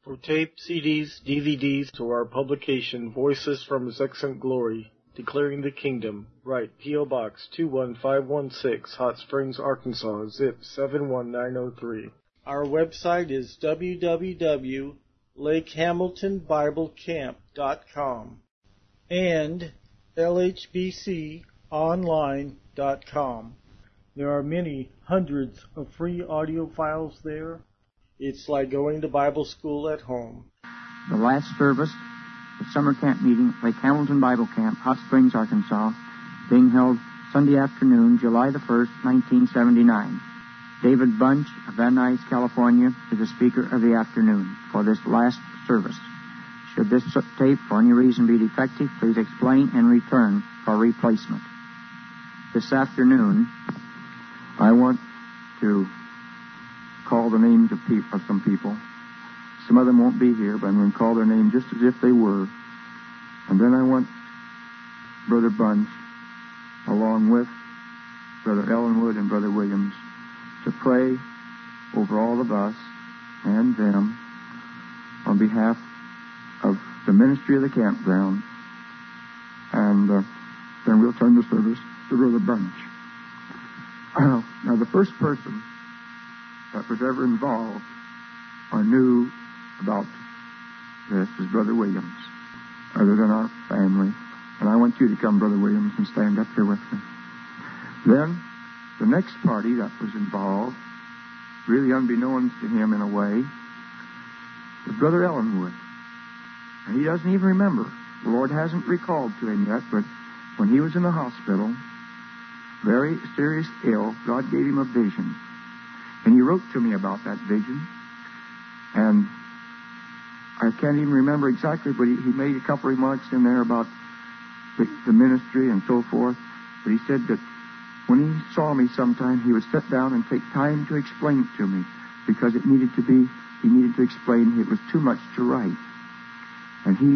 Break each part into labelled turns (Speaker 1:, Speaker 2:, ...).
Speaker 1: For tape, CDs, DVDs, to our publication, Voices from His Excellent Glory, Declaring the Kingdom, write P.O. Box 21516, Hot Springs, Arkansas, zip 71903. Our website is www.lakehamiltonbiblecamp.com and lhbconline.com. There are many hundreds of free audio files there. It's like going to Bible school at home.
Speaker 2: The last service, the summer camp meeting, Lake Hamilton Bible Camp, Hot Springs, Arkansas, being held Sunday afternoon, July the 1st, 1979. David Bunch of Van Nuys, California, is the speaker of the afternoon for this last service. Should this tape for any reason be defective, please explain and return for replacement. This afternoon, I want to call the names of some people. Some of them won't be here, but I'm going to call their name just as if they were. And then I want Brother Bunch, along with Brother Ellenwood and Brother Williams, to pray over all of us and them on behalf of the ministry of the campground. And then we'll turn the service to Brother Bunch. Now, the first person that was ever involved or knew about this is Brother Williams, other than our family. And I want you to come, Brother Williams, and stand up here with me. Then, the next party that was involved, really unbeknownst to him in a way, was Brother Ellenwood. And he doesn't even remember. The Lord hasn't recalled to him yet, but when he was in the hospital, very serious ill, God gave him a vision. And he wrote to me about that vision. And I can't even remember exactly, but he made a couple remarks in there about the ministry and so forth. But he said that when he saw me sometime, he would sit down and take time to explain it to me, because he needed to explain it was too much to write. And he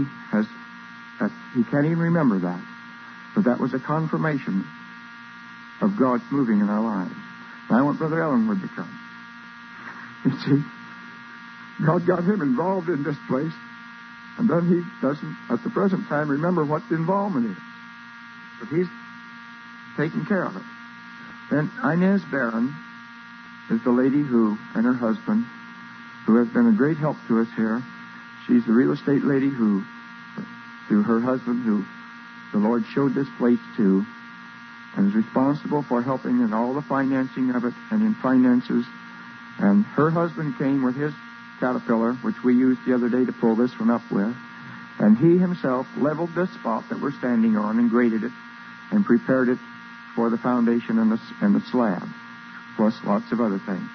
Speaker 2: can't even remember that. But that was a confirmation of God's moving in our lives. And I want Brother Ellenwood to come. You see, God got him involved in this place, and then he doesn't, at the present time, remember what the involvement is. But he's taking care of it. Then Inez Barron is the lady and her husband, who has been a great help to us here. She's the real estate lady through her husband, who the Lord showed this place to, and is responsible for helping in all the financing of it and in finances. And her husband came with his Caterpillar, which we used the other day to pull this one up with, and he himself leveled this spot that we're standing on and graded it and prepared it for the foundation and the slab, plus lots of other things.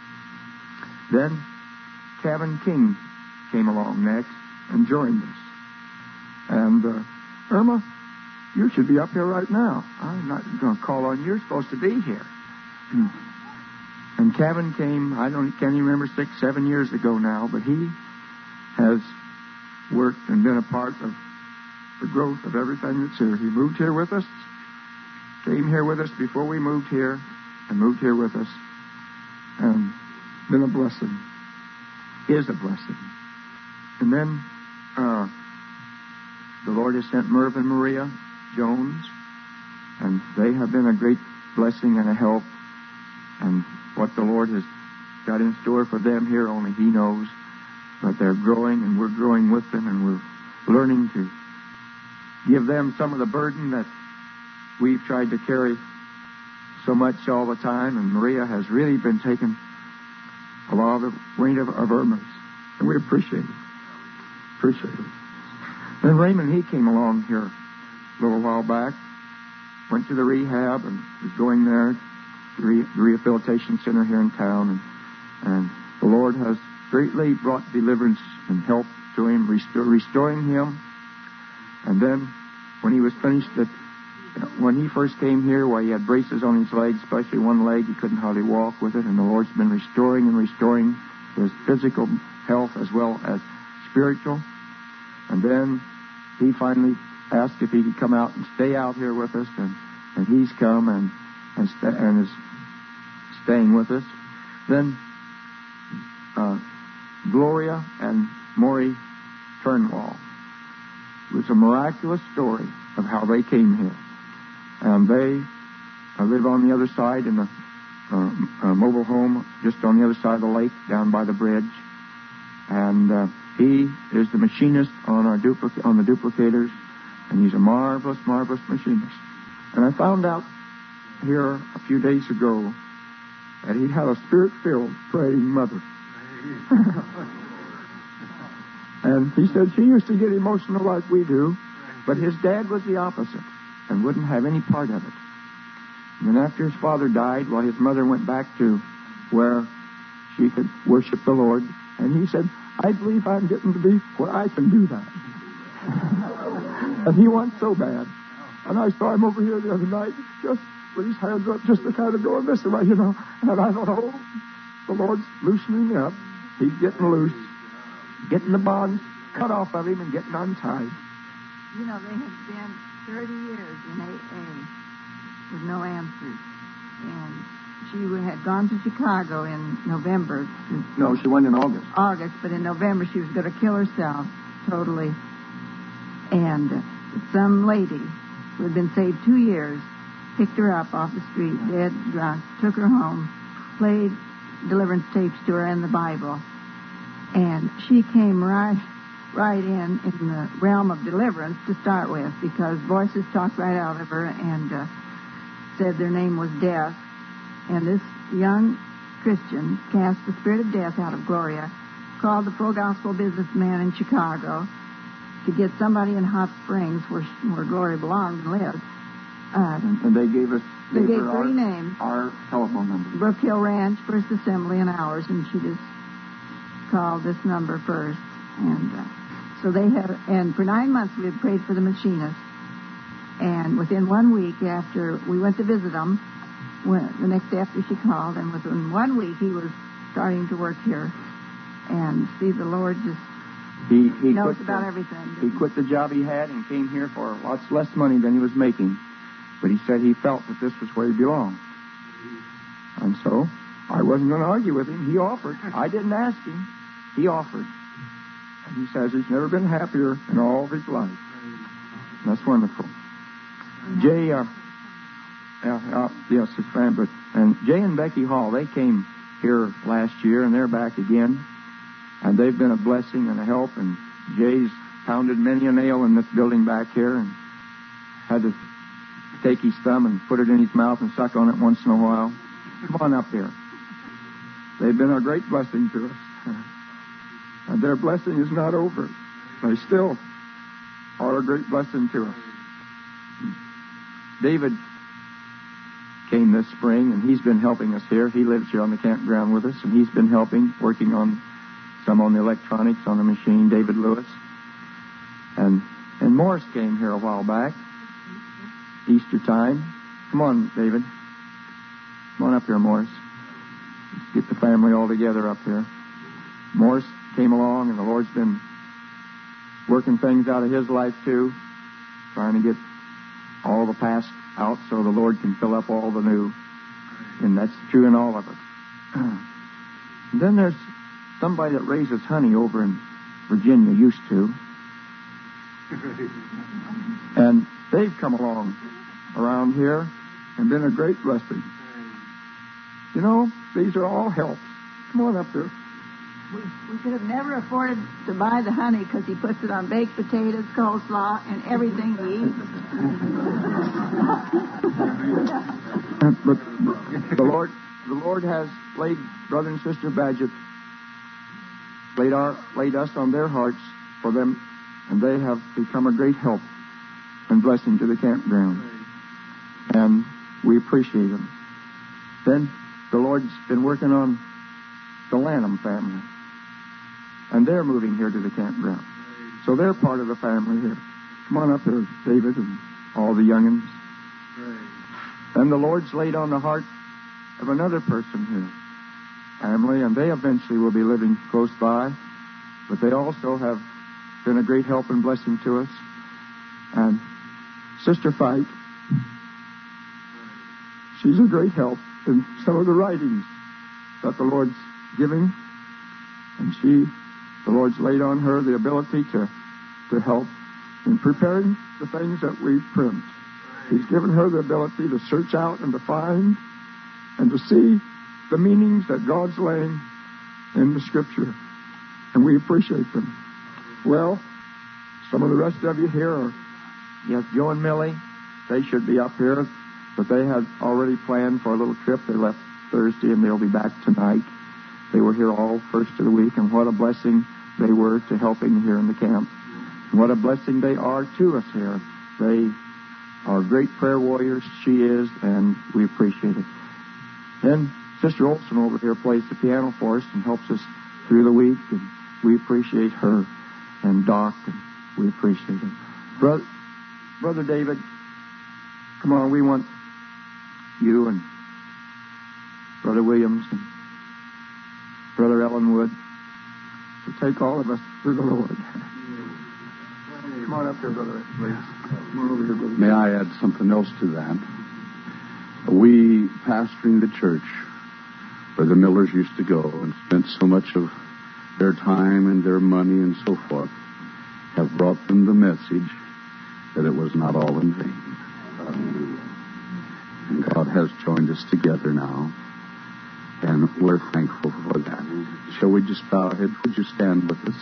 Speaker 2: Then Kevin King came along next and joined us. And Irma, you should be up here right now. I'm not going to call on you. You're supposed to be here. And Kevin came, can't even remember, 6-7 years ago now, but he has worked and been a part of the growth of everything that's here. He moved here with us, came here with us before we moved here, and moved here with us, and been a blessing. Is a blessing. And then the Lord has sent Merv and Maria Jones, and they have been a great blessing and a help. And what the Lord has got in store for them here, only He knows. But they're growing, and we're growing with them, and we're learning to give them some of the burden that we've tried to carry so much all the time. And Maria has really been taking a lot of the weight of Irma's, and we appreciate it. And Raymond, he came along here a little while back, went to the rehab and was going there, the rehabilitation center here in town, and the Lord has greatly brought deliverance and help to him, restoring him. And then when he was finished, when he first came here, he had braces on his legs, especially one leg, he couldn't hardly walk with it, and the Lord's been restoring his physical health as well as spiritual. And then he finally asked if he could come out and stay out here with us, and he's come and is staying with us. Then Gloria and Maury Turnwall. It was a miraculous story of how they came here. And they live on the other side in a mobile home just on the other side of the lake down by the bridge. And he is the machinist on the duplicators, and he's a marvelous, marvelous machinist. And I found out here a few days ago that he had a spirit-filled praying mother. And he said she used to get emotional like we do, but his dad was the opposite and wouldn't have any part of it. And then after his father died, well, his mother went back to where she could worship the Lord, and he said, I believe I'm getting to be where I can do that. And he wants so bad. And I saw him over here the other night, just with his hands up, just to kind of go this way, And I thought, oh, the Lord's loosening me up. He's getting loose, getting the bonds cut off of him and getting untied.
Speaker 3: They have been 30 years in AA with no answers. And she had gone to Chicago in November.
Speaker 2: No, she went in August.
Speaker 3: But in November she was going to kill herself totally. And some lady who had been saved 2 years picked her up off the street, dead, drunk, took her home, played deliverance tapes to her and the Bible. And she came right in the realm of deliverance to start with, because voices talked right out of her and said their name was Death. And this young Christian cast the spirit of death out of Gloria, called the Full Gospel Businessman in Chicago to get somebody in Hot Springs, where Gloria belonged and lived.
Speaker 2: And they gave us
Speaker 3: they gave three names.
Speaker 2: Our telephone number.
Speaker 3: Brook Hill Ranch, First Assembly, and ours, and she just called this number first. And so they had, and for 9 months we had prayed for the machinist. And within 1 week after we went to visit him, the next day after she called, and within 1 week he was starting to work here. And see, the Lord just he knows about everything.
Speaker 2: He quit the job he had and came here for lots less money than he was making. But he said he felt that this was where he belonged. And so I wasn't going to argue with him. He offered. I didn't ask him. He offered. And he says he's never been happier in all of his life. And that's wonderful. Jay, yes, his friend, but and Jay and Becky Hall, they came here last year, and they're back again. And they've been a blessing and a help. And Jay's pounded many a nail in this building back here and had to take his thumb and put it in his mouth and suck on it once in a while. Come on up here. They've been a great blessing to us. And their blessing is not over. They still are a great blessing to us. David came this spring, and he's been helping us here. He lives here on the campground with us, and he's been helping, working on some on the electronics on the machine, David Lewis. And Morris came here a while back, Easter time. Come on, David. Come on up here, Morris. Let's get the family all together up here. Morris came along, and the Lord's been working things out of his life, too, trying to get all the past out so the Lord can fill up all the new. And that's true in all of us. And then there's somebody that raises honey over in Virginia, used to. And they've come along around here and been a great blessing. These are all helps. Come on up here.
Speaker 3: We could have never afforded to buy the honey because he puts it on baked potatoes, coleslaw, and everything he eats.
Speaker 2: But the Lord has laid Brother and Sister Badgett, laid us on their hearts for them, and they have become a great help and blessing to the campground. And we appreciate them. Then the Lord's been working on the Lanham family. And they're moving here to the campground. So they're part of the family here. Come on up here, David, and all the young'uns. And the Lord's laid on the heart of another person here, family, and they eventually will be living close by. But they also have been a great help and blessing to us. And Sister Fight, she's a great help in some of the writings that the Lord's giving.
Speaker 4: And the Lord's laid on her the ability to help in preparing the things that we print. He's given her the ability to search out and to find and to see the meanings that God's laying in the Scripture. And we appreciate them. Well, some of the rest of you here are, yes, Joe and Millie, they should be up here, but they had already planned for a little trip. They left Thursday, and they'll be back tonight. They were here all first of the week, and what a blessing they were to helping here in the camp. And what a blessing they are to us here. They are great prayer warriors. She is, and we appreciate it. Then Sister Olson over here plays the piano for us and helps us through the week, and we appreciate her. And Doc, and we appreciate it. Brother David, come on, we want you and Brother Williams and Brother Ellenwood to take all of us through the Lord. Come on up here, brother, please. Come on over here, brother.
Speaker 5: May I add something else to that? We, pastoring the church where the Millers used to go and spent so much of their time and their money and so forth, have brought them the message that it was not all in vain. And God has joined us together now, and we're thankful for that. Shall we just bow our heads? Would you stand with us?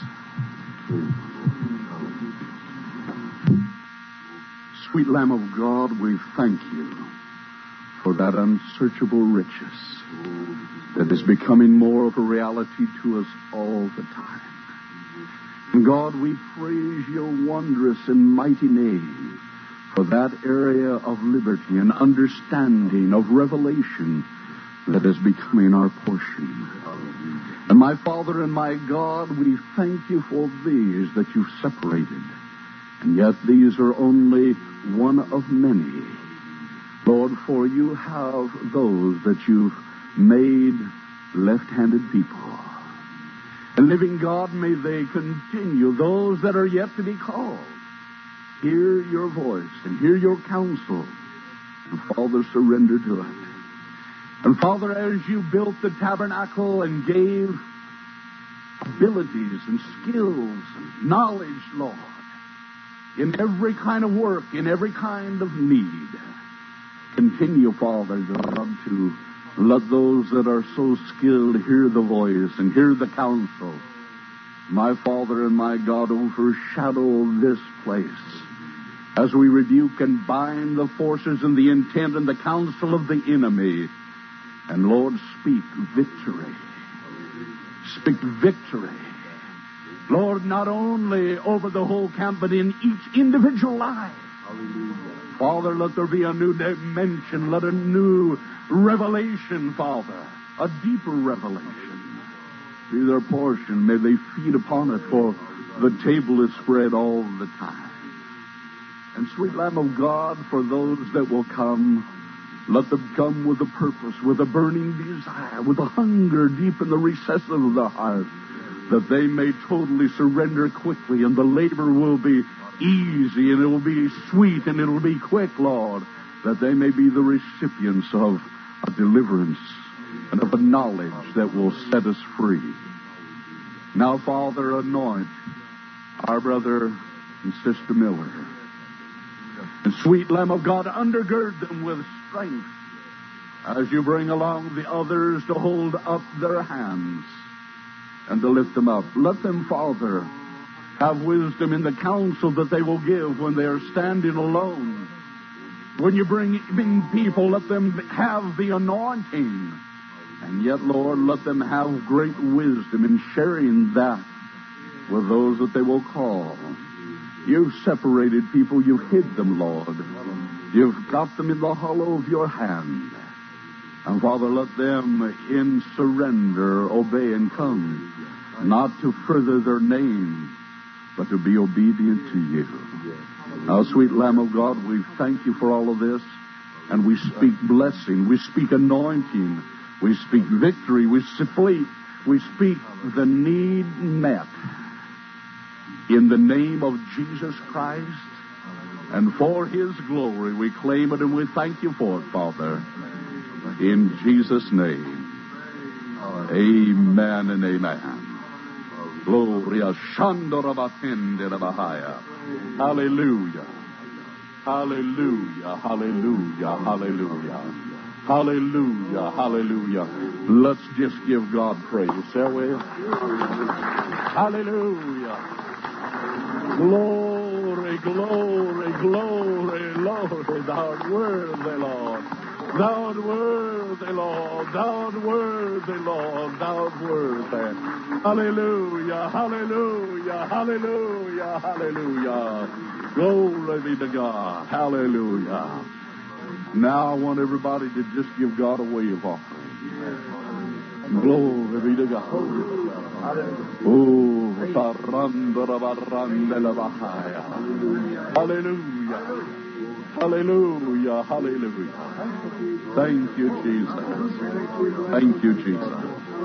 Speaker 5: Sweet Lamb of God, we thank you for that unsearchable riches that is becoming more of a reality to us all the time. And God, we praise your wondrous and mighty name for that area of liberty and understanding of revelation that is becoming our portion. And my Father and my God, we thank you for these that you've separated. And yet these are only one of many. Lord, for you have those that you've made left-handed people. And living God, may they continue, those that are yet to be called, hear your voice and hear your counsel, and Father, surrender to it. And Father, as you built the tabernacle and gave abilities and skills and knowledge, Lord, in every kind of work, in every kind of need, continue, Father God, to let those that are so skilled hear the voice and hear the counsel. My Father and my God, overshadow this place as we rebuke and bind the forces and the intent and the counsel of the enemy. And Lord, speak victory. Speak victory. Lord, not only over the whole camp, but in each individual life. Father, let there be a new dimension. Let a new revelation, Father, a deeper revelation be their portion. May they feed upon it, for the table is spread all the time. And sweet Lamb of God, for those that will come, let them come with a purpose, with a burning desire, with a hunger deep in the recesses of their heart, that they may totally surrender quickly, and the labor will be easy, and it will be sweet, and it will be quick, Lord, that they may be the recipients of a deliverance and of a knowledge that will set us free. Now, Father, anoint our brother and sister Miller. And sweet Lamb of God, undergird them with strength as you bring along the others to hold up their hands and to lift them up. Let them, Father, have wisdom in the counsel that they will give when they are standing alone. When you bring in people, let them have the anointing. And yet, Lord, let them have great wisdom in sharing that with those that they will call. You've separated people. You've hid them, Lord. You've got them in the hollow of your hand. And, Father, let them in surrender obey and come, not to further their name, but to be obedient to you. Now, sweet Lamb of God, we thank you for all of this, and we speak blessing, we speak anointing, we speak victory, we speak the need met. In the name of Jesus Christ, and for his glory, we claim it and we thank you for it, Father. In Jesus' name, amen and amen. Gloria Shandarabatende Bahaya. Hallelujah. Hallelujah. Hallelujah. Hallelujah. Hallelujah. Hallelujah. Let's just give God praise, shall we? Hallelujah. Glory, glory, glory, Lord. Thou art worthy, Lord. Thou art worthy, Lord. Thou art worthy, Lord. Thou art worthy. Hallelujah, hallelujah, hallelujah, hallelujah. Glory be to God. Hallelujah. Now I want everybody to just give God a wave offering. Glory be to God. Oh, hallelujah. Hallelujah, hallelujah. Thank you, Jesus. Thank you, Jesus.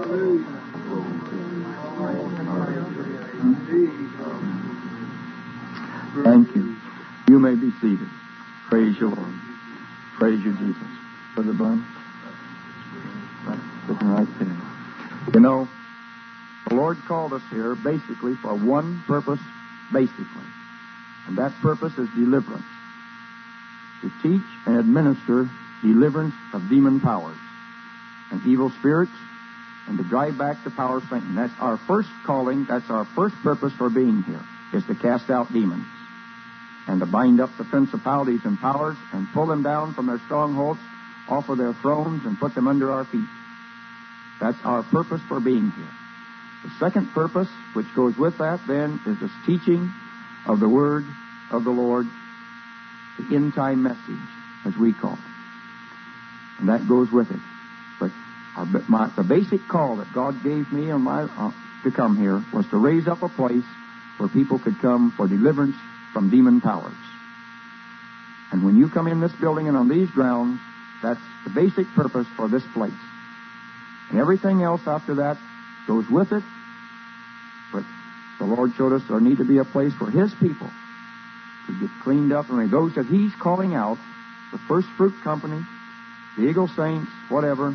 Speaker 2: Thank you. You may be seated. Praise you, Lord. Praise you, Jesus. Brother Bunn. Sitting right there. You know, the Lord called us here basically for one purpose, basically. And that purpose is deliverance. To teach and administer deliverance of demon powers and evil spirits, and to drive back the power of Satan. That's our first calling. That's our first purpose for being here, is to cast out demons and to bind up the principalities and powers and pull them down from their strongholds, off of their thrones, and put them under our feet. That's our purpose for being here. The second purpose, which goes with that, then, is this teaching of the Word of the Lord, the end-time message, as we call it. And that goes with it. But the basic call that God gave me to come here was to raise up a place where people could come for deliverance from demon powers. And when you come in this building and on these grounds, that's the basic purpose for this place. And everything else after that goes with it. But the Lord showed us there need to be a place for His people to get cleaned up. And those that He's calling out, the First Fruit Company, the Eagle Saints, whatever,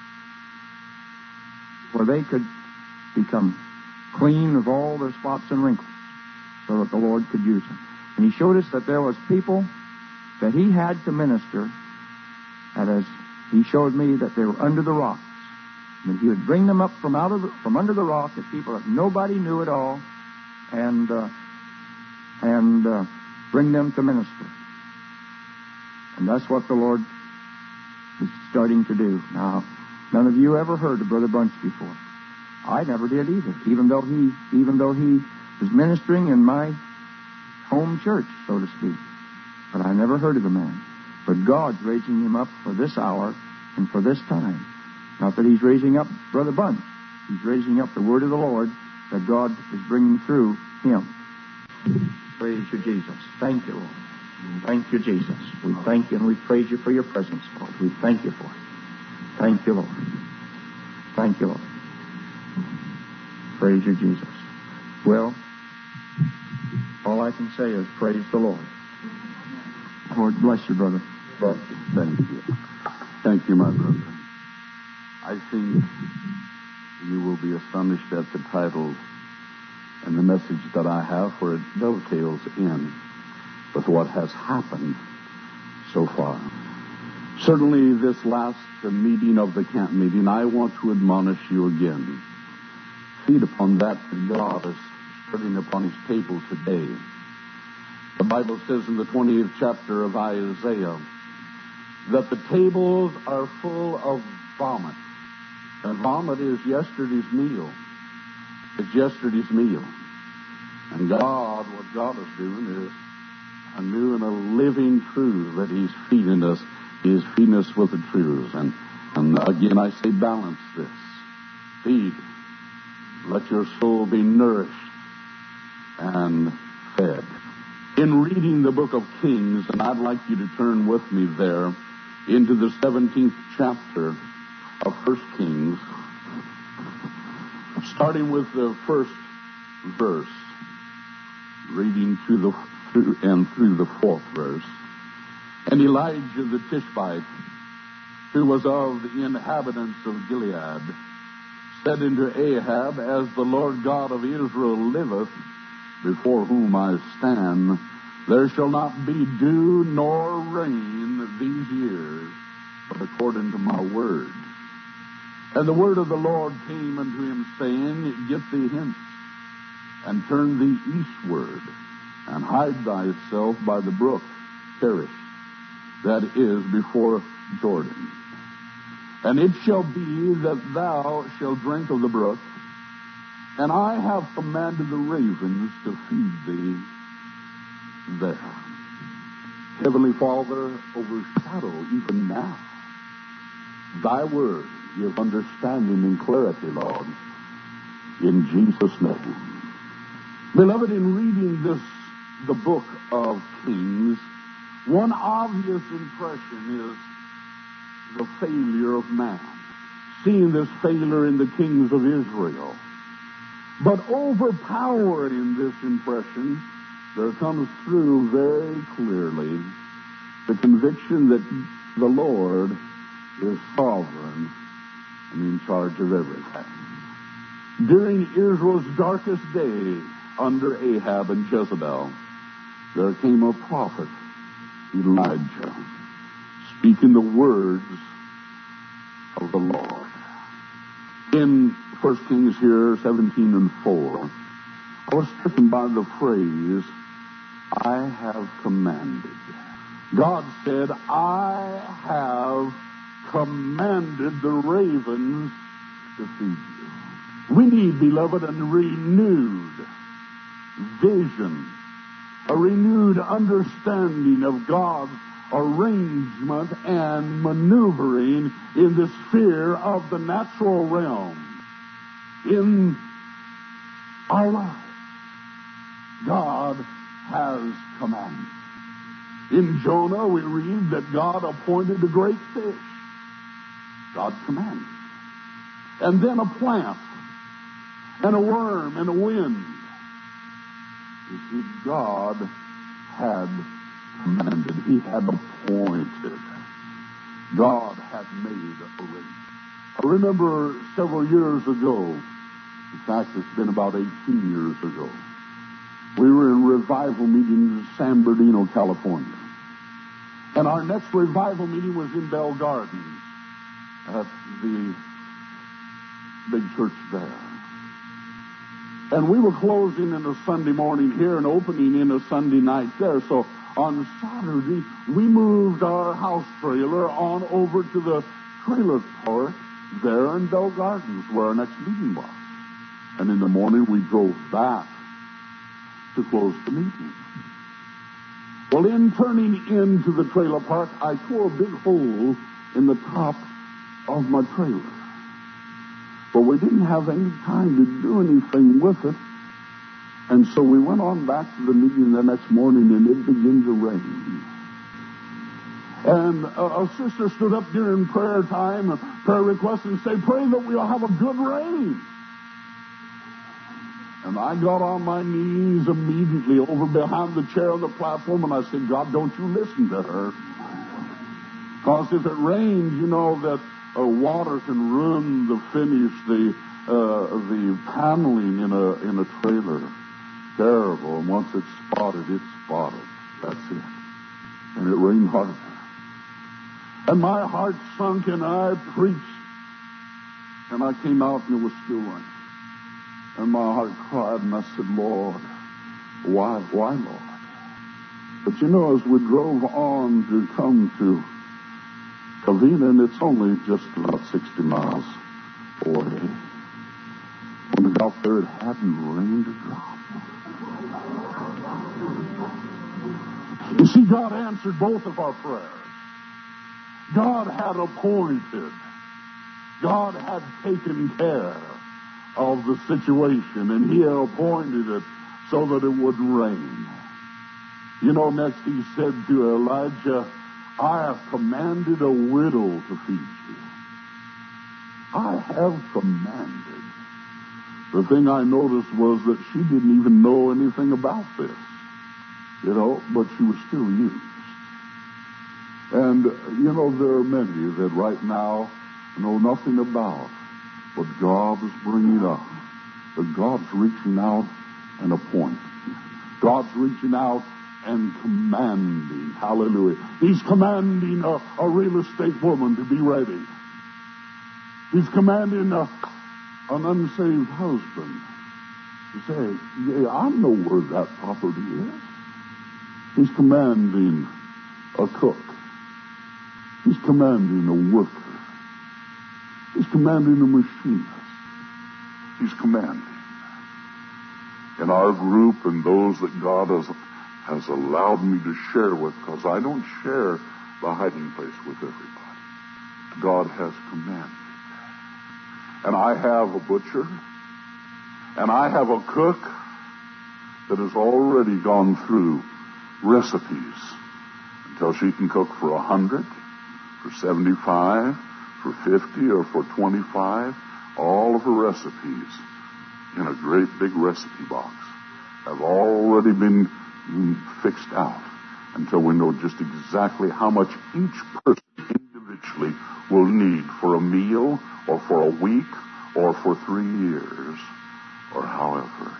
Speaker 2: where they could become clean of all their spots and wrinkles so that the Lord could use them. And He showed us that there was people that He had to minister, and as He showed me that they were under the rocks. And He would bring them up from under the rock, at people that nobody knew at all, and bring them to minister. And that's what the Lord is starting to do. Now, none of you ever heard of Brother Bunch before. I never did either, even though he was ministering in my home church, so to speak. But I never heard of the man. But God's raising him up for this hour and for this time. Not that He's raising up Brother Bunch. He's raising up the Word of the Lord that God is bringing through him. Praise you, Jesus. Thank you, Lord. Thank you, Jesus. We thank you and we praise you for your presence, Lord. We thank you for it. Thank you, Lord. Thank you, Lord. Praise you, Jesus. Well, all I can say is praise the Lord. Lord bless you, brother.
Speaker 5: Thank you. Thank you, my brother. I think you will be astonished at the title and the message that I have, for it dovetails in with what has happened so far. Certainly this last meeting of the camp meeting, I want to admonish you again. Feed upon that God is spreading upon His table today. The Bible says in the 20th chapter of Isaiah that the tables are full of vomit. And vomit is yesterday's meal. It's yesterday's meal. And God, what God is doing is a new and a living truth that He's feeding us. He is feeding us with the truths. And again, I say balance this. Feed. Let your soul be nourished and fed. In reading the book of Kings, and I'd like you to turn with me there into the 17th chapter of 1 Kings, starting with the first verse, reading through the 4th verse. And Elijah the Tishbite, who was of the inhabitants of Gilead, said unto Ahab, As the Lord God of Israel liveth, before whom I stand, there shall not be dew nor rain these years, but according to my word. And the word of the Lord came unto him, saying, Get thee hence, and turn thee eastward, and hide thyself by the brook Cherith, that is before Jordan. And it shall be that thou shalt drink of the brook, and I have commanded the ravens to feed thee there. Heavenly Father, overshadow even now thy word. Give understanding and clarity, Lord, in Jesus' name. Beloved, in reading the book of Kings, one obvious impression is the failure of man. Seeing this failure in the kings of Israel. But overpowering this impression, there comes through very clearly the conviction that the Lord is sovereign and in charge of everything. During Israel's darkest day under Ahab and Jezebel, there came a prophet, Elijah, speaking the words of the Lord. In 1 Kings here, 17:4, I was stricken by the phrase, I have commanded. God said, I have commanded the ravens to feed you. We need, beloved, a renewed vision, a renewed understanding of God's arrangement and maneuvering in the sphere of the natural realm in our lives. God has commanded. In Jonah, we read that God appointed a great fish. God commanded. And then a plant, and a worm, and a wind. You see, God had commanded. He had appointed. God had made a arrangement. I remember several years ago, in fact, it's been about 18 years ago, we were in revival meeting in San Bernardino, California. And our next revival meeting was in Bell Gardens at the big church there. And we were closing in a Sunday morning here and opening in a Sunday night there. So on Saturday, we moved our house trailer on over to the trailer park there in Bell Gardens, where our next meeting was. And in the morning, we drove back to close the meeting. Well, in turning into the trailer park, I tore a big hole in the top of my trailer. But we didn't have any time to do anything with it. And so we went on back to the meeting the next morning, and it began to rain. And a sister stood up during prayer time, prayer request, and said, pray that we'll have a good rain. And I got on my knees immediately over behind the chair on the platform, and I said, God, don't you listen to her. Because if it rains, you know that water can ruin the finish, the paneling in a trailer. Terrible. And once it's spotted, it's spotted. That's it. And it rained hard. And my heart sunk, and I preached. And I came out, and it was still raining. And my heart cried, and I said, Lord, why, Lord? But you know, as we drove on to come to Covina, and it's only just about 60 miles away, when we got there, it hadn't rained a drop. You see, God answered both of our prayers. God had appointed. God had taken care of the situation, and he had appointed it so that it would rain. You know, next he said to Elijah, I have commanded a widow to feed you. I have commanded. The thing I noticed was that she didn't even know anything about this, you know, but she was still used. And, you know, there are many that right now know nothing about But God is bringing up. But God's reaching out and appointing. God's reaching out and commanding. Hallelujah. He's commanding a real estate woman to be ready. He's commanding an unsaved husband to say, yeah, I know where that property is. He's commanding a cook. He's commanding a worker. He's commanding a machinist. He's commanding. In our group and those that God has allowed me to share with, because I don't share the hiding place with everybody. God has commanded. And I have a butcher, and I have a cook that has already gone through recipes until she can cook for 100, for 75, for 50, or for 25. All of her recipes in a great big recipe box have already been fixed out until we know just exactly how much each person individually will need for a meal or for a week or for 3 years or however.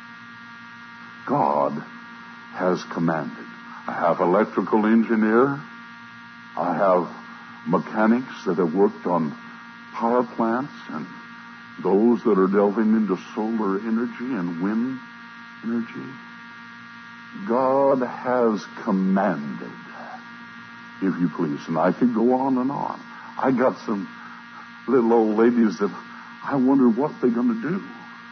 Speaker 5: God has commanded. I have electrical engineer. I have mechanics that have worked on power plants and those that are delving into solar energy and wind energy. God has commanded, if you please. And I could go on and on. I got some little old ladies that I wonder what they're going to do.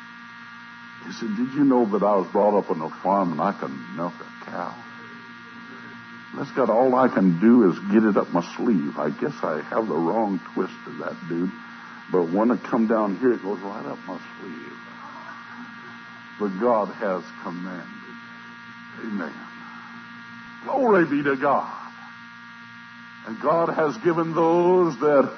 Speaker 5: He said, did you know that I was brought up on a farm and I can milk a cow? That's got all I can do is get it up my sleeve. I guess I have the wrong twist of that, dude. But when it come down here, it goes right up my sleeve. But God has commanded. Amen. Glory be to God. And God has given those that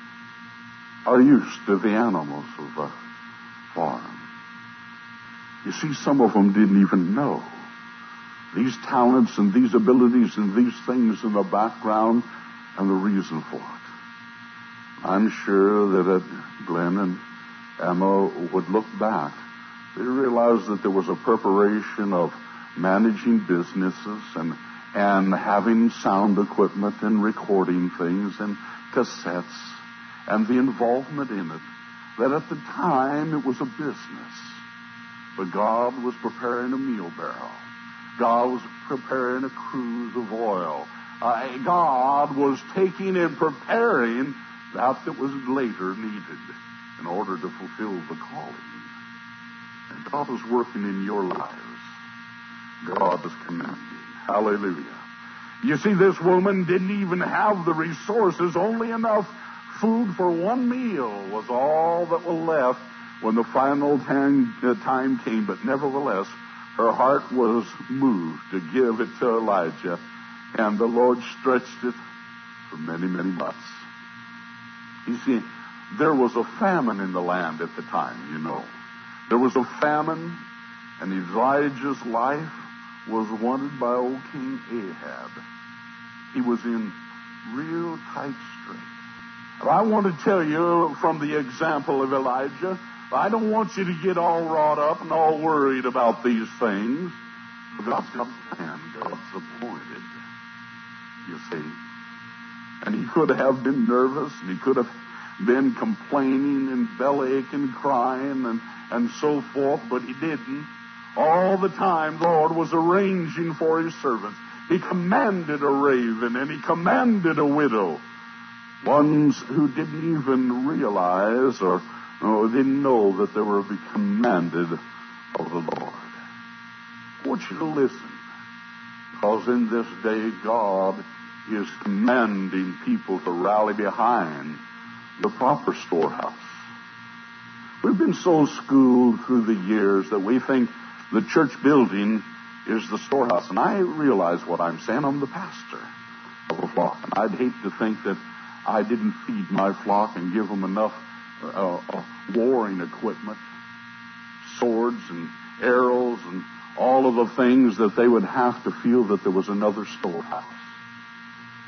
Speaker 5: are used to the animals of the farm. You see, some of them didn't even know these talents and these abilities and these things in the background and the reason for it. I'm sure that Glenn and Emma would look back. They realized that there was a preparation of managing businesses and having sound equipment and recording things and cassettes and the involvement in it. That at the time it was a business. But God was preparing a meal barrel. God was preparing a cruise of oil. God was taking and preparing that was later needed in order to fulfill the calling. And God is working in your lives. God is commanding. Hallelujah. You see, this woman didn't even have the resources. Only enough food for one meal was all that was left when the final time came. But nevertheless, her heart was moved to give it to Elijah. And the Lord stretched it for many, many months. You see, there was a famine in the land at the time, you know. There was a famine, and Elijah's life was wanted by old King Ahab. He was in real tight straits. And I want to tell you from the example of Elijah, I don't want you to get all wrought up and all worried about these things. God's got a plan. God's appointed, you see. And he could have been nervous, and he could have been complaining and bellyache and crying and so forth, but he didn't. All the time, the Lord was arranging for his servants. He commanded a raven, and he commanded a widow. Ones who didn't even realize or didn't know that they were commanded of the Lord. I want you to listen, because in this day, God is commanding people to rally behind the proper storehouse. We've been so schooled through the years that we think the church building is the storehouse. And I realize what I'm saying. I'm the pastor of a flock. And I'd hate to think that I didn't feed my flock and give them enough warring equipment, swords and arrows and all of the things that they would have to feel that there was another storehouse.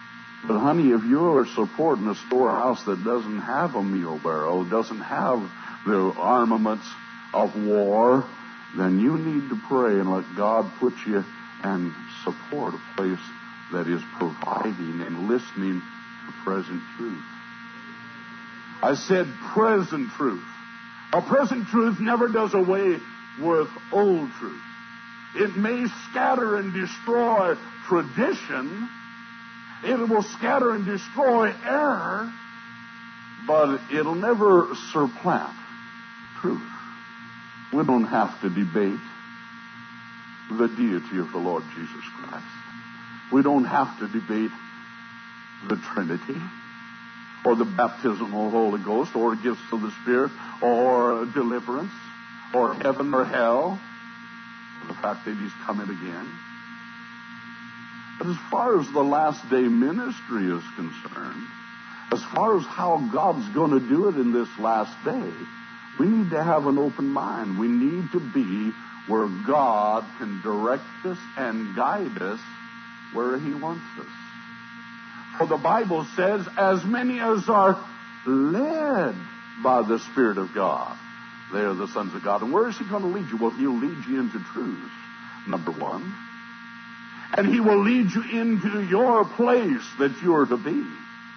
Speaker 5: But honey, if you're supporting a storehouse that doesn't have a meal barrel, doesn't have the armaments of war, then you need to pray and let God put you and support a place that is providing and listening to present truth. I said present truth. A present truth never does away with old truth. It may scatter and destroy tradition. It will scatter and destroy error, but it'll never supplant truth. We don't have to debate the deity of the Lord Jesus Christ. We don't have to debate the Trinity or the baptism of the Holy Ghost or gifts of the Spirit or deliverance or heaven or hell or the fact that He's coming again. But as far as the last day ministry is concerned, as far as how God's going to do it in this last day, we need to have an open mind. We need to be where God can direct us and guide us where He wants us. For the Bible says, as many as are led by the Spirit of God, they are the sons of God. And where is He going to lead you? Well, He'll lead you into truth, number one. And He will lead you into your place that you are to be.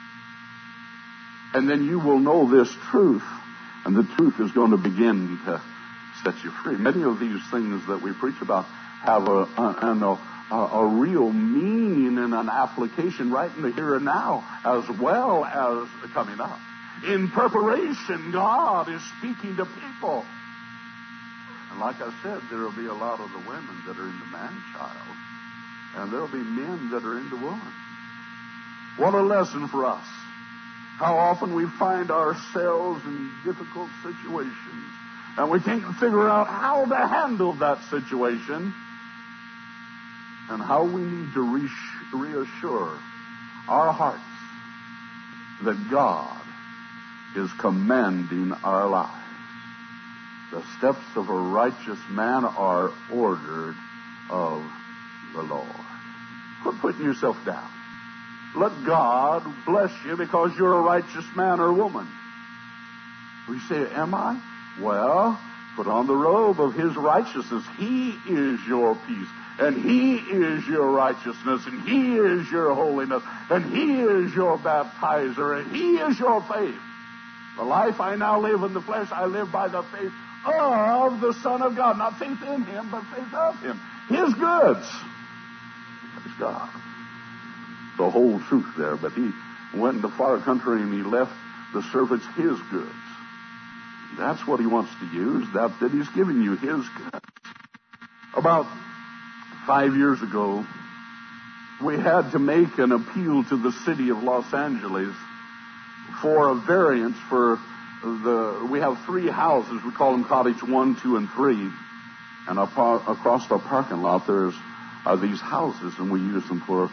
Speaker 5: And then you will know this truth, and the truth is going to begin to set you free. Many of these things that we preach about have a real meaning and an application right in the here and now, as well as coming up. In preparation, God is speaking to people. And like I said, there will be a lot of the women that are in the man-child, and there will be men that are in the woman. What a lesson for us. How often we find ourselves in difficult situations, and we can't figure out how to handle that situation, and how we need to reassure our hearts that God is commanding our lives. The steps of a righteous man are ordered of the Lord. Quit putting yourself down. Let God bless you because you're a righteous man or woman. We say, am I? Well, put on the robe of His righteousness. He is your peace, and He is your righteousness, and He is your holiness, and He is your baptizer, and He is your faith. The life I now live in the flesh, I live by the faith of the Son of God. Not faith in Him, but faith of Him. His goods. Praise God. The whole truth there. But He went into far country and He left the servants His goods. That's what He wants to use. That He's given you His goods. About 5 years ago, we had to make an appeal to the city of Los Angeles for a variance for we have 3 houses. We call them Cottage 1, 2, and 3. And across our parking lot are these houses, and we use them for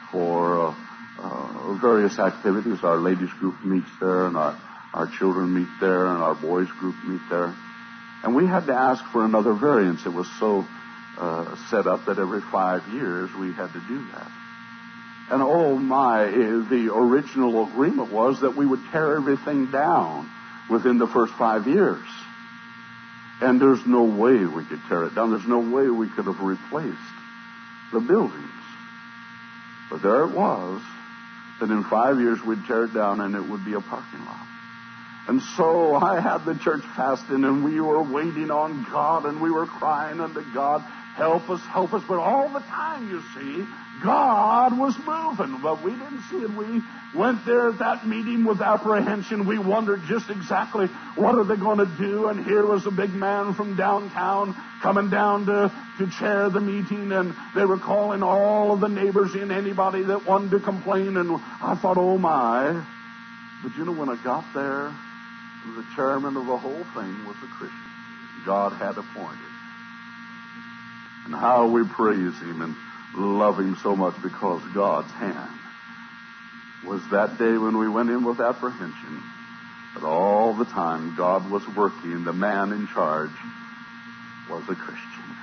Speaker 5: various activities. Our ladies group meets there, and our children meet there, and our boys group meet there. And we had to ask for another variance. It was so set up that every 5 years we had to do that. And the original agreement was that we would tear everything down within the first 5 years. And there's no way we could tear it down. There's no way we could have replaced the buildings. But there it was, that in 5 years we'd tear it down and it would be a parking lot. And so I had the church fasting, and we were waiting on God, and we were crying unto God, help us, help us. But all the time, you see, God was moving, but we didn't see it. We went there at that meeting with apprehension. We wondered just exactly what are they going to do. And here was a big man from downtown coming down to chair the meeting, and they were calling all of the neighbors in, anybody that wanted to complain. And I thought, oh my. But you know, when I got there, the chairman of the whole thing was a Christian God had appointed. And how we praise Him and love Him so much, because God's hand was that day when we went in with apprehension. But all the time God was working. The man in charge was a Christian.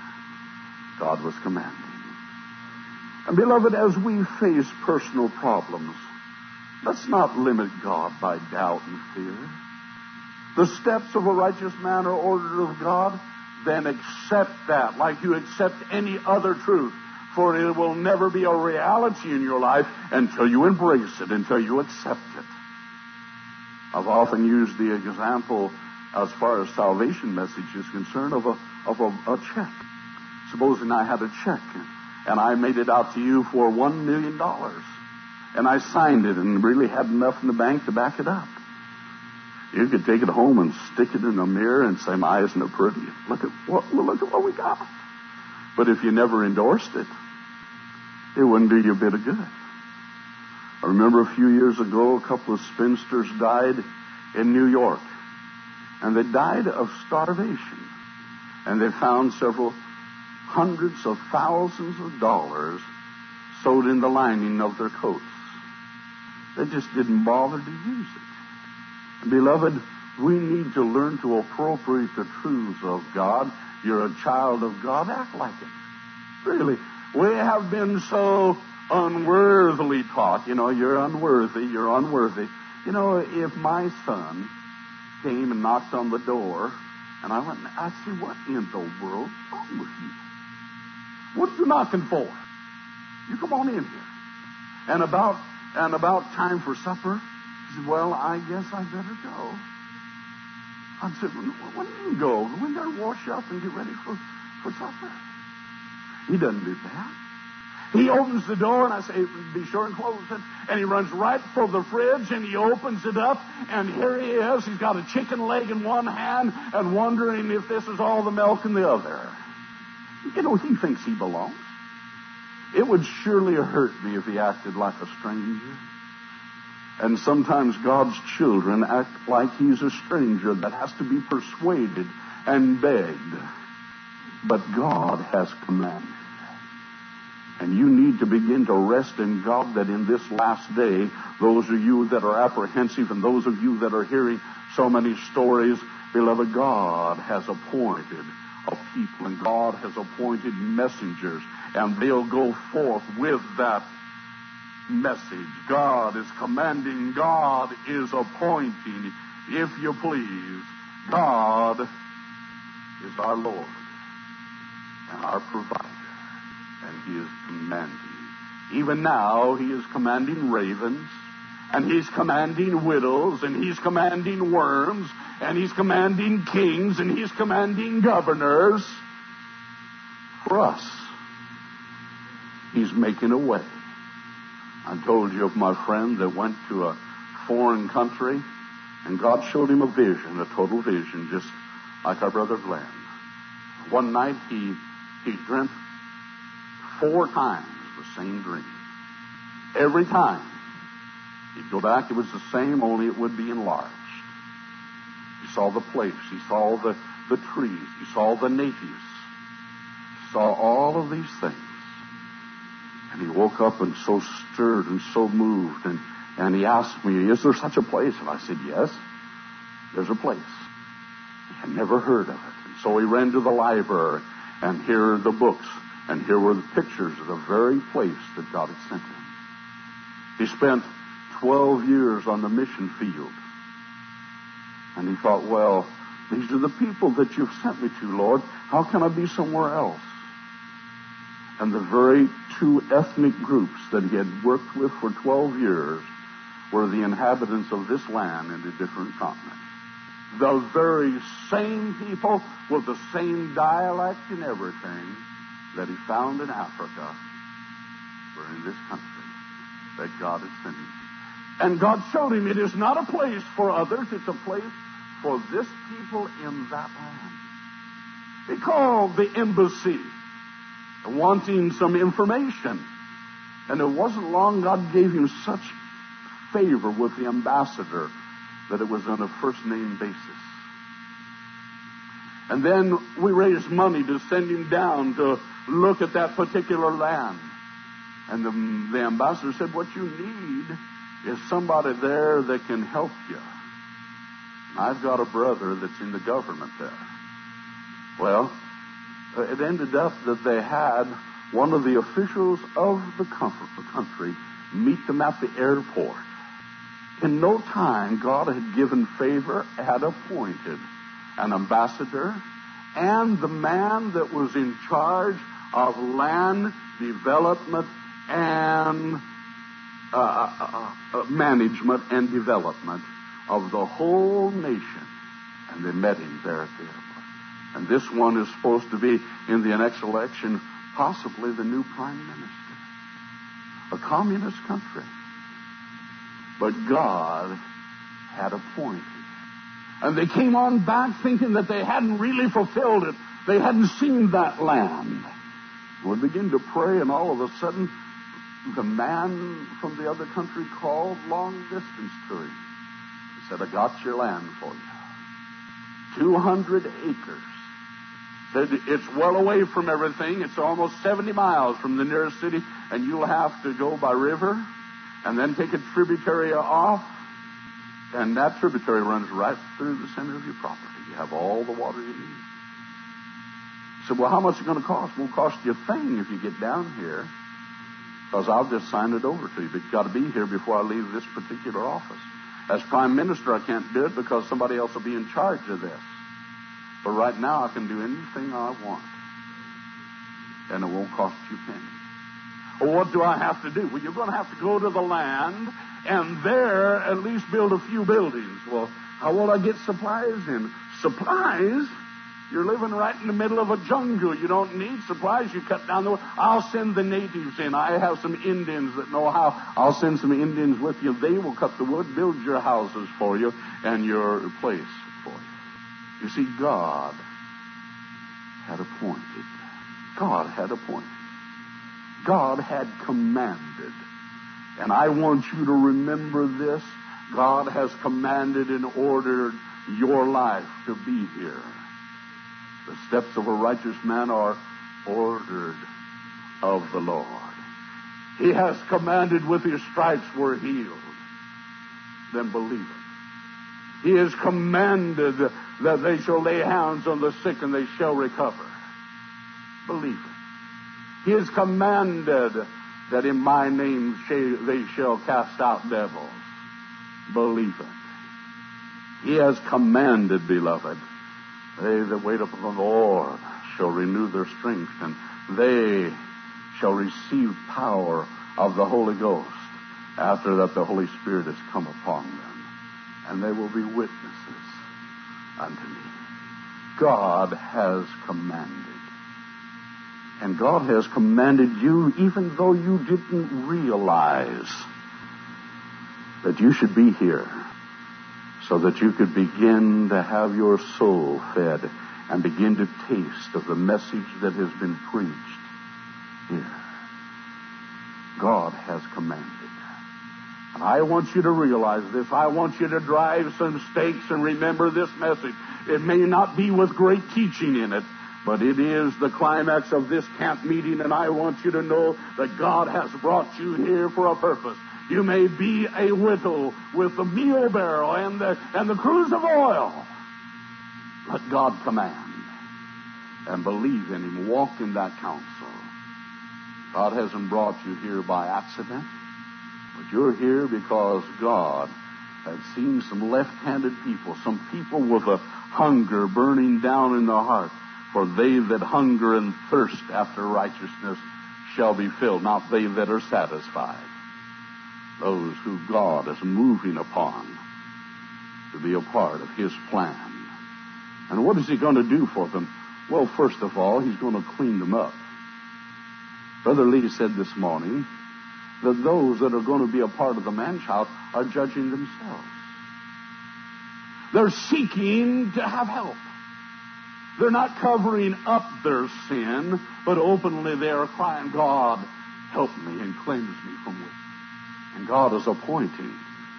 Speaker 5: God was commanding. And beloved, as we face personal problems Let's not limit God by doubt and fear. The steps of a righteous man are ordered of God. Then accept that like you accept any other truth. For it will never be a reality in your life until you embrace it, until you accept it. I've often used the example as far as salvation message is concerned of a check. Supposing I had a check and I made it out to you for $1 million. And I signed it and really had enough in the bank to back it up. You could take it home and stick it in a mirror and say, "My, isn't it pretty? Look at what we got." But if you never endorsed it, it wouldn't do you a bit of good. I remember a few years ago, a couple of spinsters died in New York. And they died of starvation. And they found several hundreds of thousands of dollars sewed in the lining of their coats. They just didn't bother to use it. Beloved, we need to learn to appropriate the truths of God. You're a child of God. Act like it. Really. We have been so unworthily taught. You're unworthy. You're unworthy. If my son came and knocked on the door, and I went and I said, "What in the world's wrong with you? What are you knocking for? You come on in here." And about time for supper, he said, "Well, I guess I better go." I said, "When do you go? We got to wash up and get ready for supper." He doesn't do that. He opens the door, and I say, "Be sure and close it." And he runs right for the fridge, and he opens it up, and here he is. He's got a chicken leg in one hand and wondering if this is all the milk in the other. He thinks he belongs. It would surely hurt me if he acted like a stranger. And sometimes God's children act like he's a stranger that has to be persuaded and begged. But God has commanded. And you need to begin to rest in God that in this last day, those of you that are apprehensive and those of you that are hearing so many stories, beloved, God has appointed a people and God has appointed messengers, and they'll go forth with that message. God is commanding, God is appointing. If you please, God is our Lord and our provider. And he is commanding. Even now, he is commanding ravens, and he's commanding widows, and he's commanding worms, and he's commanding kings, and he's commanding governors. For us, he's making a way. I told you of my friend that went to a foreign country, and God showed him a vision, a total vision, just like our brother Glenn. One night, he dreamt 4 times the same dream. Every time he'd go back, it was the same, only it would be enlarged. He saw the place, he saw the trees, he saw the natives, he saw all of these things. And he woke up and so stirred and so moved, and he asked me, "Is there such a place?" And I said, "Yes, there's a place." He had never heard of it. And so he ran to the library, and here are the books. And here were the pictures of the very place that God had sent him. He spent 12 years on the mission field. And he thought, well, these are the people that you've sent me to, Lord. How can I be somewhere else? And the very 2 ethnic groups that he had worked with for 12 years were the inhabitants of this land in a different continent. The very same people with the same dialect and everything that he found in Africa were in this country that God had sent him. And God showed him it is not a place for others, it's a place for this people in that land. He called the embassy wanting some information. And it wasn't long God gave him such favor with the ambassador that it was on a first-name basis. And then we raised money to send him down to look at that particular land. And the ambassador said, what you need is somebody there that can help you. And I've got a brother that's in the government there. Well, it ended up that they had one of the officials of the country meet them at the airport. In no time, God had given favor, had appointed an ambassador, and the man that was in charge of land development and management and development of the whole nation. And they met him there at the airport. And this one is supposed to be, in the next election, possibly the new prime minister. A communist country. But God had appointed. And they came on back thinking that they hadn't really fulfilled it. They hadn't seen that land. We begin to pray, and all of a sudden, the man from the other country called long distance to him. He said, I got your land for you. 200 acres. Said, it's well away from everything. It's almost 70 miles from the nearest city, and you'll have to go by river and then take a tributary off. And that tributary runs right through the center of your property. You have all the water you need. He said, well, how much is it going to cost? It won't cost you a thing if you get down here, because I'll just sign it over to you. But you've got to be here before I leave this particular office. As prime minister, I can't do it because somebody else will be in charge of this. But right now, I can do anything I want. And it won't cost you a penny. Well, what do I have to do? Well, you're going to have to go to the land and there at least build a few buildings. Well, how will I get supplies in? Supplies? You're living right in the middle of a jungle. You don't need supplies. You cut down the wood. I'll send the natives in. I have some Indians that know how. I'll send some Indians with you. They will cut the wood, build your houses for you, and your place for you. You see, God had appointed. God had appointed. God had commanded. And I want you to remember this. God has commanded and ordered your life to be here. The steps of a righteous man are ordered of the Lord. He has commanded, with his stripes we're healed. Then believe it. He has commanded that they shall lay hands on the sick and they shall recover. Believe it. He has commanded that in my name they shall cast out devils. Believe it. He has commanded, beloved, they that wait upon the Lord shall renew their strength, and they shall receive power of the Holy Ghost after that the Holy Spirit has come upon them. And they will be witnesses unto me. God has commanded. And God has commanded you even though you didn't realize that you should be here, so that you could begin to have your soul fed and begin to taste of the message that has been preached here. God has commanded. And I want you to realize this. I want you to drive some stakes and remember this message. It may not be with great teaching in it, but it is the climax of this camp meeting, and I want you to know that God has brought you here for a purpose. You may be a widow with the meal barrel and the cruse of oil. Let God command and believe in Him. Walk in that counsel. God hasn't brought you here by accident, but you're here because God has seen some left-handed people, some people with a hunger burning down in their heart. For they that hunger and thirst after righteousness shall be filled, not they that are satisfied. Those who God is moving upon to be a part of His plan. And what is He going to do for them? Well, first of all, He's going to clean them up. Brother Lee said this morning that those that are going to be a part of the man-child are judging themselves. They're seeking to have help. They're not covering up their sin, but openly they are crying, God, help me and cleanse me from wickedness. And God is appointing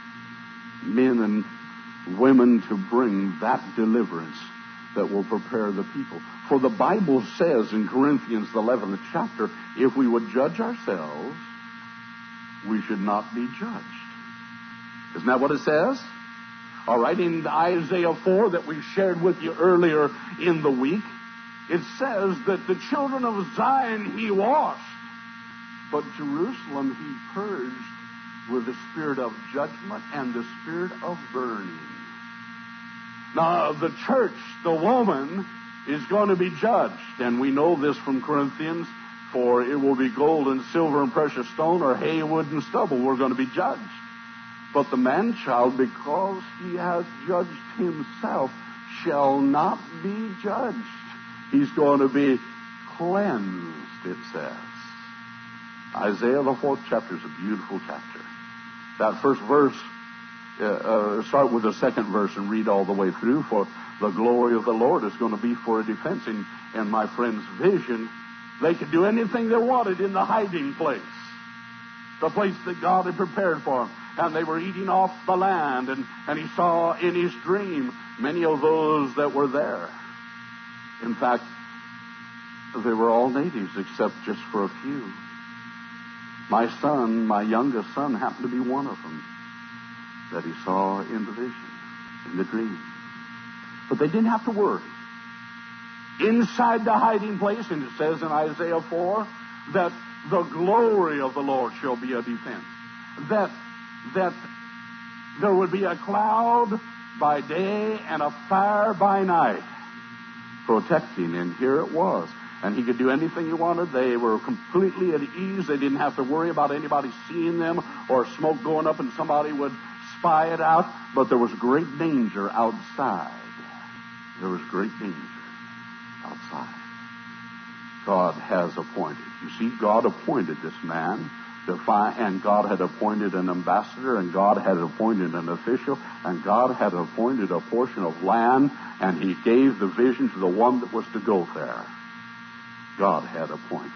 Speaker 5: men and women to bring that deliverance that will prepare the people. For the Bible says in Corinthians, the 11th chapter, if we would judge ourselves, we should not be judged. Isn't that what it says? All right, in Isaiah 4 that we shared with you earlier in the week, it says that the children of Zion He washed, but Jerusalem He purged with the spirit of judgment and the spirit of burning. Now, the church, the woman, is going to be judged. And we know this from Corinthians, for it will be gold and silver and precious stone, or hay, wood, and stubble. We're going to be judged. But the man-child, because he has judged himself, shall not be judged. He's going to be cleansed, it says. Isaiah, the 4th chapter, is a beautiful chapter. That first verse, start with the second verse and read all the way through. For the glory of the Lord is going to be for a defense. In my friend's vision, they could do anything they wanted in the hiding place, the place that God had prepared for them. And they were eating off the land, and he saw in his dream many of those that were there. In fact, they were all natives except just for a few. My son, my youngest son, happened to be one of them that he saw in the vision, in the dream. But they didn't have to worry. Inside the hiding place, and it says in Isaiah 4, that the glory of the Lord shall be a defense. That there would be a cloud by day and a fire by night protecting, and here it was. And he could do anything he wanted. They were completely at ease. They didn't have to worry about anybody seeing them or smoke going up and somebody would spy it out. But there was great danger outside. There was great danger outside. God has appointed. You see, God appointed this man to find, and God had appointed an ambassador, and God had appointed an official, and God had appointed a portion of land, and he gave the vision to the one that was to go there. God had appointed.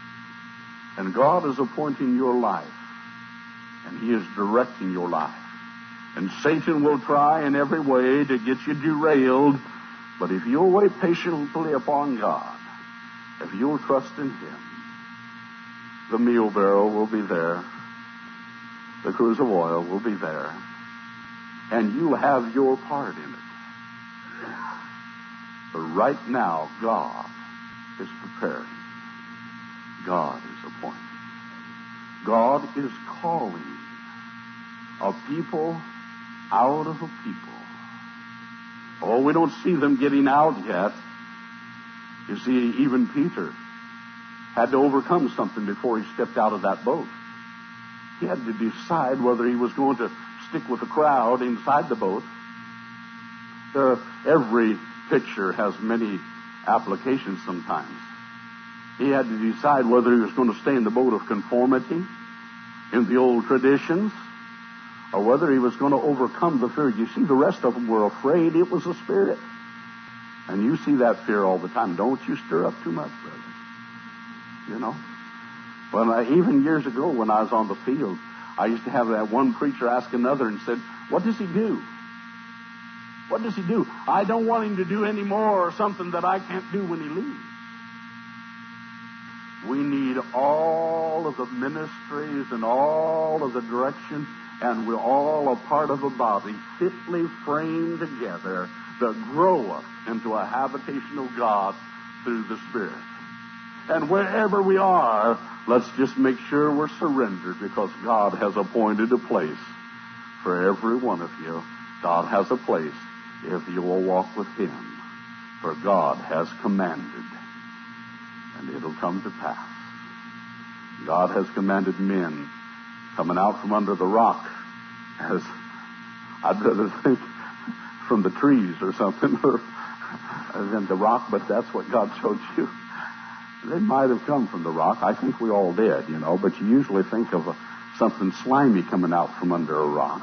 Speaker 5: And God is appointing your life, and he is directing your life. And Satan will try in every way to get you derailed, but if you'll wait patiently upon God, if you'll trust in him, the meal barrel will be there. The cruse of oil will be there. And you'll have your part in it. But right now, God is preparing. God is appointing. God is calling a people out of a people. Oh, we don't see them getting out yet. You see, even Peter had to overcome something before he stepped out of that boat. He had to decide whether he was going to stick with the crowd inside the boat. Every picture has many applications sometimes. He had to decide whether he was going to stay in the boat of conformity, in the old traditions, or whether he was going to overcome the fear. You see, the rest of them were afraid it was a spirit. And you see that fear all the time. Don't you stir up too much, brother. You know? Well, even years ago when I was on the field, I used to have that one preacher ask another and said, what does he do? What does he do? I don't want him to do any more or something that I can't do when he leaves. We need all of the ministries and all of the direction, and we're all a part of a body fitly framed together that groweth into a habitation of God through the Spirit. And wherever we are, let's just make sure we're surrendered, because God has appointed a place for every one of you. God has a place if you will walk with him. For God has commanded, and it'll come to pass. God has commanded men coming out from under the rock, as I'd rather think from the trees or something, or than the rock, but that's what God showed you. They might have come from the rock. I think we all did, you know, but you usually think of something slimy coming out from under a rock.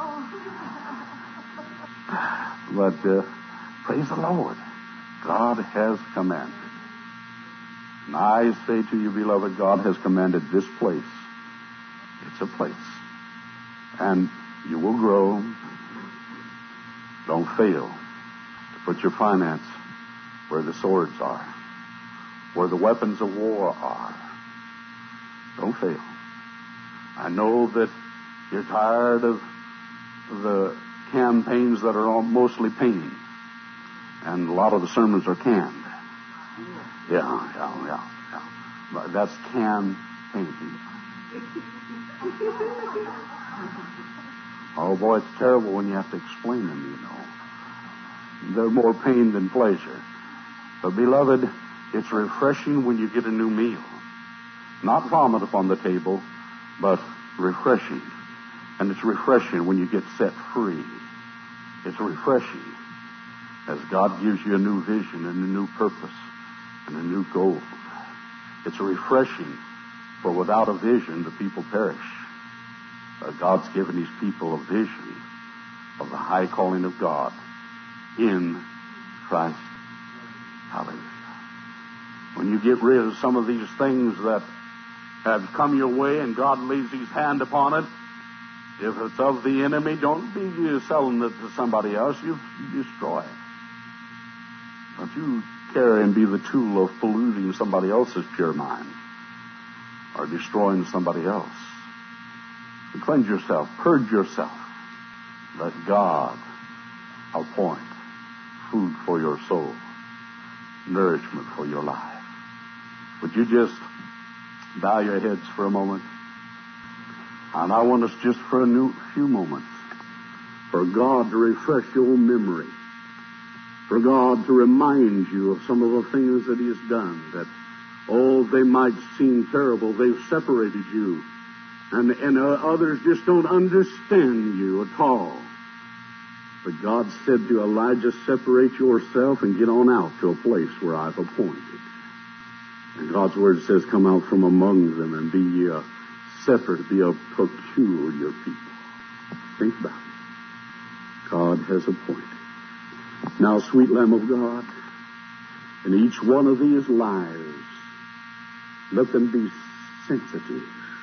Speaker 5: But praise the Lord, God has commanded. And I say to you, beloved, God has commanded this place. It's a place. And you will grow. Don't fail to put your finance where the swords are, where the weapons of war are. Don't fail. I know that you're tired of the campaigns that are all mostly pain, and a lot of the sermons are canned. Yeah. That's campaigning. Oh, boy, it's terrible when you have to explain them, you know. They're more pain than pleasure. But, beloved, it's refreshing when you get a new meal. Not vomit upon the table, but refreshing. And it's refreshing when you get set free. It's refreshing as God gives you a new vision and a new purpose and a new goal. It's refreshing, for without a vision, the people perish. God's given His people a vision of the high calling of God in Christ. Hallelujah. When you get rid of some of these things that have come your way and God lays His hand upon it, if it's of the enemy, don't be selling it to somebody else. You destroy it. Don't you carry and be the tool of polluting somebody else's pure mind or destroying somebody else. And cleanse yourself. Purge yourself. Let God appoint food for your soul, nourishment for your life. Would you just bow your heads for a moment? And I want us just for a few moments for God to refresh your memory, for God to remind you of some of the things that He has done, that, they might seem terrible. They've separated you, and others just don't understand you at all. But God said to Elijah, separate yourself and get on out to a place where I've appointed. And God's Word says, come out from among them and be ye separate, be a peculiar people. Think about it. God has appointed. Now, sweet Lamb of God, in each one of these lives, let them be sensitive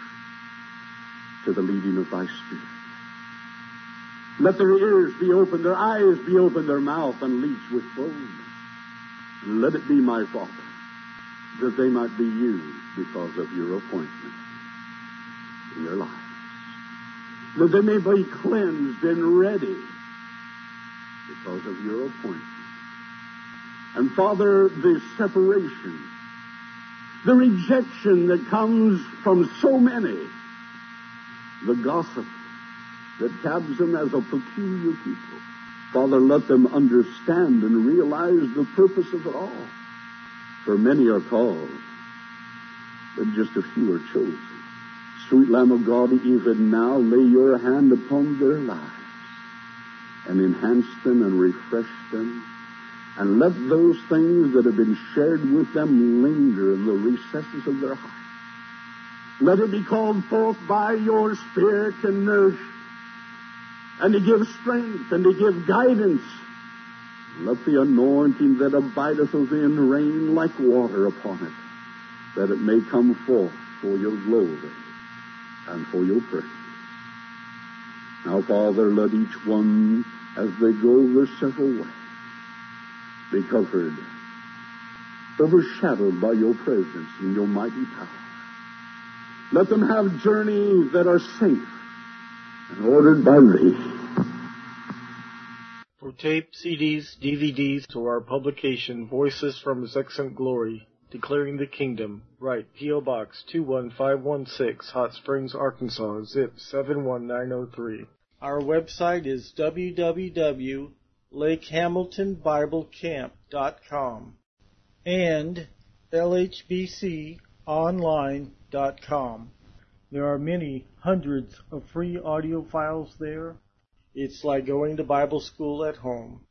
Speaker 5: to the leading of Thy Spirit. Let their ears be open, their eyes be open, their mouth unleashed with boldness. And let it be, my Father, that they might be used because of your appointment in their lives. That they may be cleansed and ready because of your appointment. And Father, the separation, the rejection that comes from so many, the gossip that tabs them as a peculiar people, Father, let them understand and realize the purpose of it all. For many are called, but just a few are chosen. Sweet Lamb of God, even now lay your hand upon their lives and enhance them and refresh them. And let those things that have been shared with them linger in the recesses of their hearts. Let it be called forth by your Spirit and nourished, and to give strength and to give guidance. Let the anointing that abideth within rain like water upon it, that it may come forth for your glory and for your praise. Now, Father, let each one, as they go their several ways, be covered, overshadowed by your presence and your mighty power. Let them have journeys that are safe and ordered by thee.
Speaker 1: For tape, CDs, DVDs, to our publication, Voices from His Excellent Glory, Declaring the Kingdom, write P.O. Box 21516, Hot Springs, Arkansas, zip 71903. Our website is www.lakehamiltonbiblecamp.com and lhbconline.com. There are many hundreds of free audio files there. It's like going to Bible school at home.